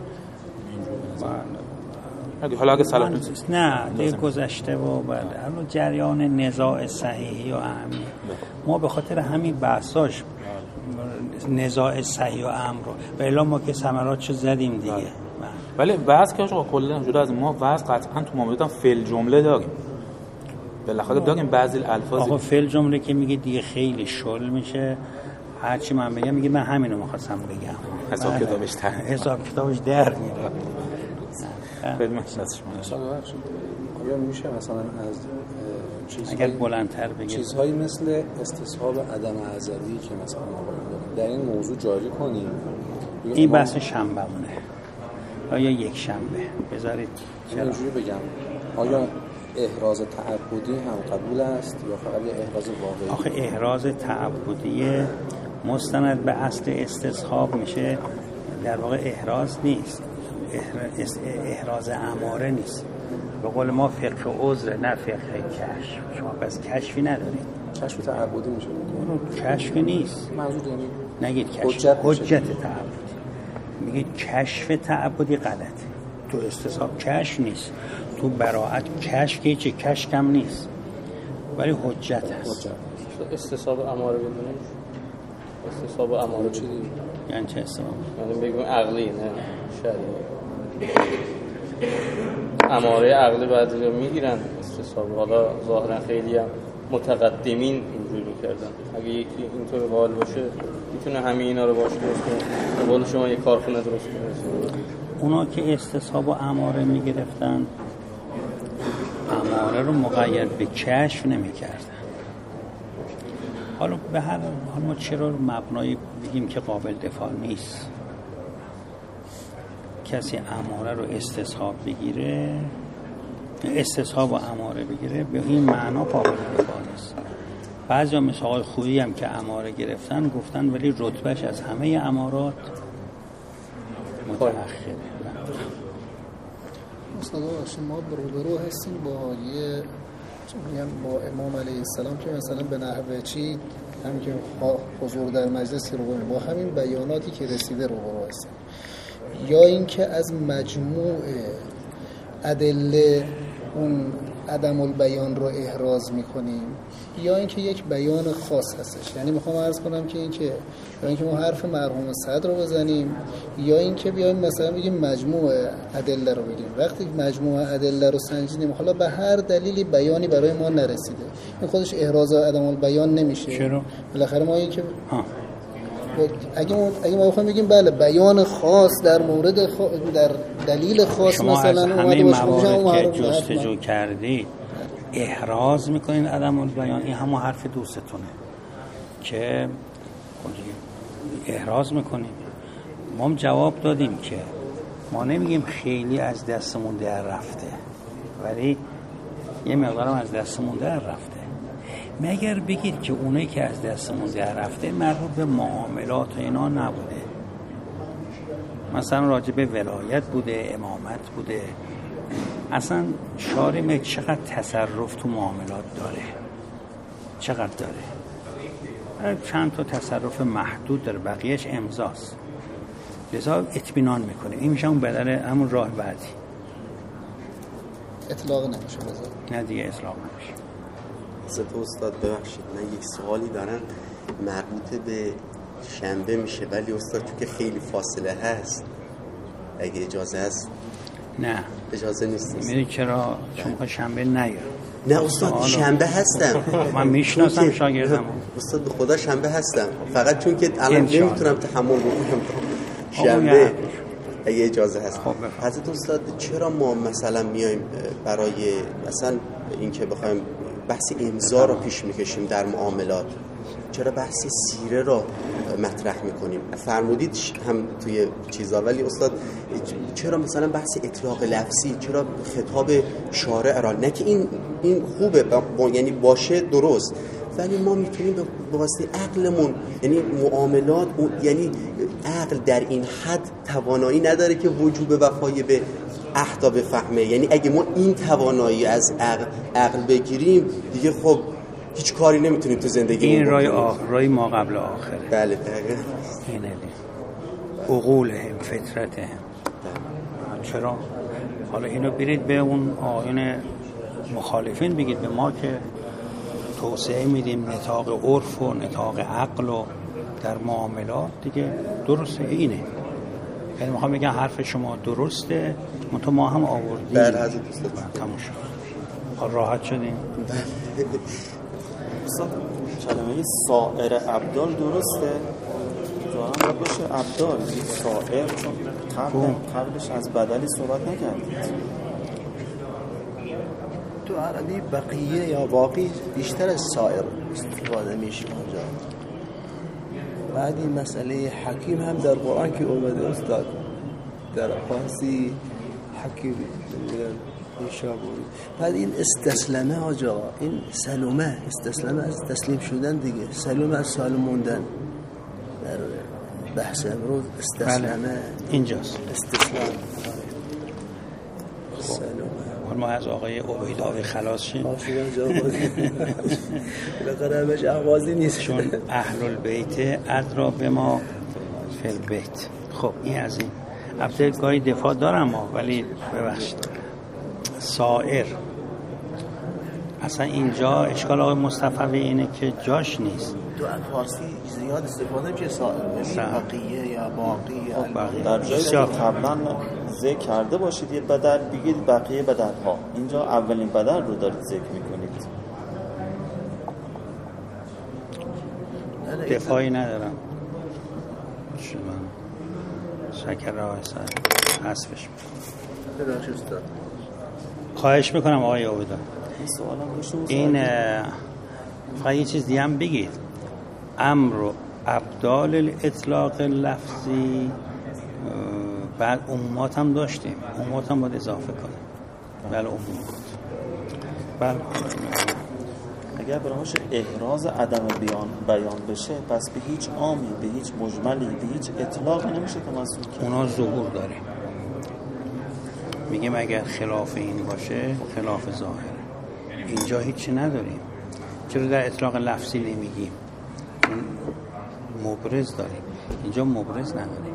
Speaker 5: اینجوری حالا اگه صلاح
Speaker 2: نه دیگه گذشته و بعد الان جریان نزاع صحیحی و اهمی ما به خاطر همین بحثاش نزاع صحیح و اهم رو و الا ما که ثمراتشو زدیم دیگه.
Speaker 5: ولی وضع که آقا کلا جدا از ما وضع قطعا تو معاملات هم فعل جمله داریم، بالاخره داریم بعضی الفاظ.
Speaker 2: آقا فعل جمله که میگه دیگه خیلی شل میشه، هرچی من بگم میگه من همینو می‌خواستم بگم،
Speaker 5: حساب کتابش در
Speaker 2: حساب کتابش در میره.
Speaker 5: خدمت شما
Speaker 7: آیا میشه مثلا از چیزهای
Speaker 2: اگر بلندتر بگیم
Speaker 7: چیزهایی مثل استصحاب عدم ازلی که مثلا ما در این موضوع جاری کنیم؟
Speaker 2: این بحث شنبه مونه آیا یک شنبه بذارید
Speaker 7: چرا اینجوری بگم، آیا احراز تعبدی هم قبول است یا فقط احراز واقعی؟
Speaker 2: آخه احراز تعبدی مستند به اصل استصحاب میشه، در واقع احراز نیست، احراز اماره نیست. به قول ما فقه عذر نه فقه کشف. شما پس کشفی ندارید.
Speaker 7: کشف تعبدی میشه
Speaker 2: اون کشف نیست،
Speaker 7: منظور یعنی
Speaker 2: نگید کشف،
Speaker 7: حجت,
Speaker 2: حجت تعبدی. میگید کشف تعبدی غلطه، تو استصحاب کشف نیست، تو براعت کشف که چه کشف کم نیست ولی حجت هست.
Speaker 7: حجت.
Speaker 4: استصحاب اماره بدونیم، استصحاب اماره چی دیگه؟
Speaker 2: یعنی چه استصحاب؟
Speaker 4: یعنی بگیم عقلی نه شرعی. اماره عقلی بعضی میگیرن استصحاب، حالا ظاهرا خیلی هم متقدمین اینجوری میکردن. اگه یکی اینطور قائل باشه میتونه همه اینا رو باشه درست کنه. قول شما یه کارخونه درست کنه.
Speaker 2: اونا که استصحاب و اماره میگرفتن اماره رو مقید به کشف نمیکردن. حالا به هر حال ما چرا مبنایی بگیم که قابل دفاع نیست؟ کسی اماره رو استصحاب بگیره، استصحاب و اماره بگیره، به این معنا قابل دفاع نیست. بعضی ها مثل آقای خویی هم که اماره گرفتن گفتن ولی رتبهش از همه امارات متأخره.
Speaker 8: استاد ما روبرو هستیم با یه میگم با امام علیه السلام که مثلا به نحوه چی همین که حضور در مجلس رو با همین بیاناتی که رسیده روبرو هستیم، یا اینکه از مجموع ادله اون عدم البیان رو احراز میکنیم، یا اینکه یک بیان خاص هستش. یعنی میخوام عرض کنم که اینکه یا اینکه ما حرف مرحوم صدر رو بزنیم، یا اینکه بیایم مثلا بگیم مجموع ادله رو بگیم. وقتی مجموع ادله رو سنجیدیم حالا به هر دلیلی بیانی برای ما نرسیده، این خودش احراز عدم البیان نمیشه.
Speaker 2: چرا؟
Speaker 8: بالاخره ما اینکه اگه ما اگه ما بخوایم بگیم بله بیان خاص در مورد خ... در دلیل خاص
Speaker 2: شما
Speaker 8: مثلا
Speaker 2: از همه موارد که جستجو کردید احراز میکنین عدم البیان، این همون حرف دوستتونه که احراز میکنیم. ما هم جواب دادیم که ما نمیگیم خیلی از دستمون در رفته ولی یه مقدارم از دستمون در رفته. مگر بگید که اونایی که از دستمون در رفته مربوط به معاملات و اینا نبوده، مثلا راجع به ولایت بوده، امامت بوده. اصلا شارع چقدر تصرف تو معاملات داره، چقدر داره؟ چند تا تصرف محدود داره، بقیهش امضاست. لذا اطمینان میکنه این میشه اون بدل همون راه بعدی
Speaker 8: اطلاق نمیشه بذار
Speaker 2: نه دیگه اطلاق نمیشه.
Speaker 6: حضرت استاد ببخشید من یک سوالی دارم مربوط به شنبه میشه ولی استاد چون که خیلی فاصله هست اگه اجازه هست.
Speaker 2: نه
Speaker 6: اجازه نیست.
Speaker 2: میدونی چرا؟ چون شنبه نیاد.
Speaker 6: نه استاد شنبه هستم.
Speaker 2: من میشناسم شاگردم.
Speaker 6: استاد به خدا شنبه هستم، فقط چون که الان نمیتونم تحمل بکنم شنبه اگه اجازه هست. حضرت استاد چرا ما مثلا میایم برای مثلا اینکه بخوایم بحث امضا رو پیش میکشیم در معاملات، چرا بحث سیره رو مطرح میکنیم؟ فرمودید هم توی چیزا، ولی استاد چرا مثلا بحث اطلاق لفظی، چرا خطاب شارع را؟ نه که این این خوبه با یعنی باشه درست، ولی ما میتونیم به واسطه عقلمون یعنی معاملات یعنی عقل در این حد توانایی نداره که وجوب وفای به عهد بفهمه. یعنی اگه ما این توانایی از عقل, عقل بگیریم دیگه خب هیچ کاری نمیتونیم تو زندگی
Speaker 2: این رای آخر رای ما قبل آخره.
Speaker 6: بله دقیقاً
Speaker 2: اینه عقولهم فطرتهم. چرا؟ حالا اینو برید به اون آیین مخالفین بگید به ما که توسعه میدیم نطاق عرف و نطاق عقل و در معاملات دیگه درسته. اینه یعنی میخوام بگم حرف شما درسته، منتها ما هم آوردیم.
Speaker 6: بله حضرت استاد
Speaker 2: تموم شد. حال راحت شدیم.
Speaker 9: کلمه سائر ابدال درسته؟ ظاهرا باید باشه ابدال سائر، چون قبل قبلش از بدلی صحبت نکردید.
Speaker 10: تو عربی بقیه یا باقی بیشتر از سائر استفاده میشه اونجا. بعد این مسئله حکیم هم در قرآن که اومده استاد در فارسی حکیم میشه. بعد این استسلمه آجا، این سلومه، استسلمه از تسلیم شدن دیگه، سلومه از سالم موندن. در بحث امروز استسلمه
Speaker 2: اینجاست،
Speaker 10: استسلام سلومه.
Speaker 2: ما از آقای عبیداوی خلاص شیم.
Speaker 10: آشیان جا بازی بالاخره همش احوازی نیست،
Speaker 2: چون اهل البیت ادرا به ما فی البیت. خب این از این. البته گاهی دفاع دارم ها، ولی ببخشید سائر اصلا اینجا اشکال آقای مصطفی اینه که جاش نیست.
Speaker 10: تو فارسی زیاد استفاده میشه سائر، بقیه یا باقی یا
Speaker 9: در جایی که قبلا ذکر کرده باشید یه بدل بگید بقیه بدل ها، اینجا اولین بدل رو دارید ذکر میکنید.
Speaker 2: دفاعی ندارم. شما شکر راه سر حذفش میکنم. خواهش میکنم آقای عبیدا این فقط یه چیز دیگه هم بگید. امر و ابدال الاطلاق لفظی بعد عمومات هم داشتیم، عمومات هم باید اضافه کنیم. بله عمومات. بله
Speaker 9: اگر برامش احراز عدم بیان بیان بشه پس به هیچ عامی، به هیچ مجملی، به هیچ اطلاقی نمیشه تمثل کرد.
Speaker 2: اونا ظهور داره. میگیم اگر خلاف این باشه خلاف ظاهره. اینجا هیچی نداریم. چرا در اطلاق لفظی نمیگیم؟ مبرز داریم، اینجا مبرز نداریم.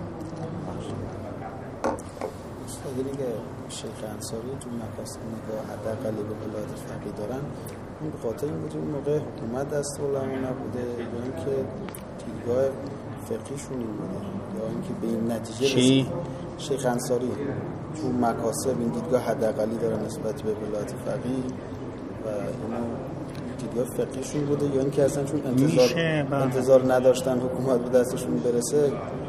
Speaker 11: اگر دیگه شیخ انصاری تو مکاسب نگاه حداقل به ولایت فقیه دارن، اون به خاطر این بود اون موقع حکومت دست علما نبوده یا اینکه دیدگاه فقهیشون این بوده یا اینکه به این نتیجه
Speaker 2: چی؟
Speaker 11: شیخ انصاری تو مکاسب این دیدگاه حداقلی داره نسبت به ولایت فقیه و اینو دیدگاه فقهیشون بوده یا اینکه اصلا چون انتظار انتظار نداشتن حکومت به دستشون برسه.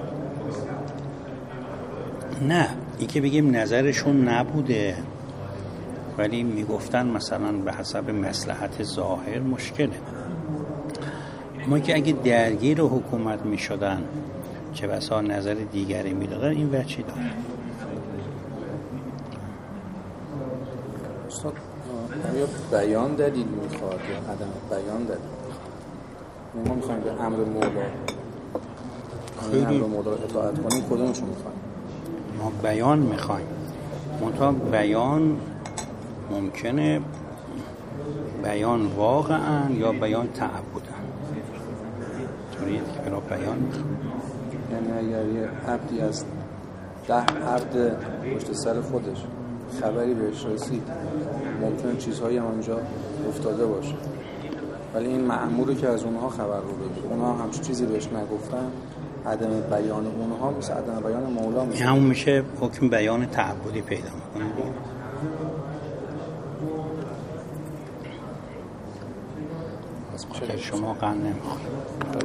Speaker 2: نه این که بگیم نظرشون نبوده ولی میگفتن مثلا به حسب مصلحت ظاهر مشکله. ما که اگه درگیر حکومت میشدن چه بسا نظر دیگری میدادن این وجهی داره.
Speaker 7: استاد آیا بیان دلیل میخواد یا عدم بیان دلیل؟ ما میخوایم به امر مولا خیلی امر مولا اطاعت کنیم، کدومشو میخوایم؟
Speaker 2: ما بیان میخوایم. منتها بیان ممکنه بیان واقعا یا بیان تعبدن. طوریه که برای بیان میخوایم.
Speaker 7: یعنی اگر یه عبدی از ده عبد پشت سر خودش خبری بهش رسید ممکنه چیزهایی هم اونجا افتاده باشه ولی این مأموری که از اونها خبر رو بگیره اونها همچون چیزی بهش نگفتن، عدم بیان اونها مثل عدم بیان مولا میشه.
Speaker 2: همون میشه حکم بیان تعبدی پیدا میکنه. از شما قند نمیخوره.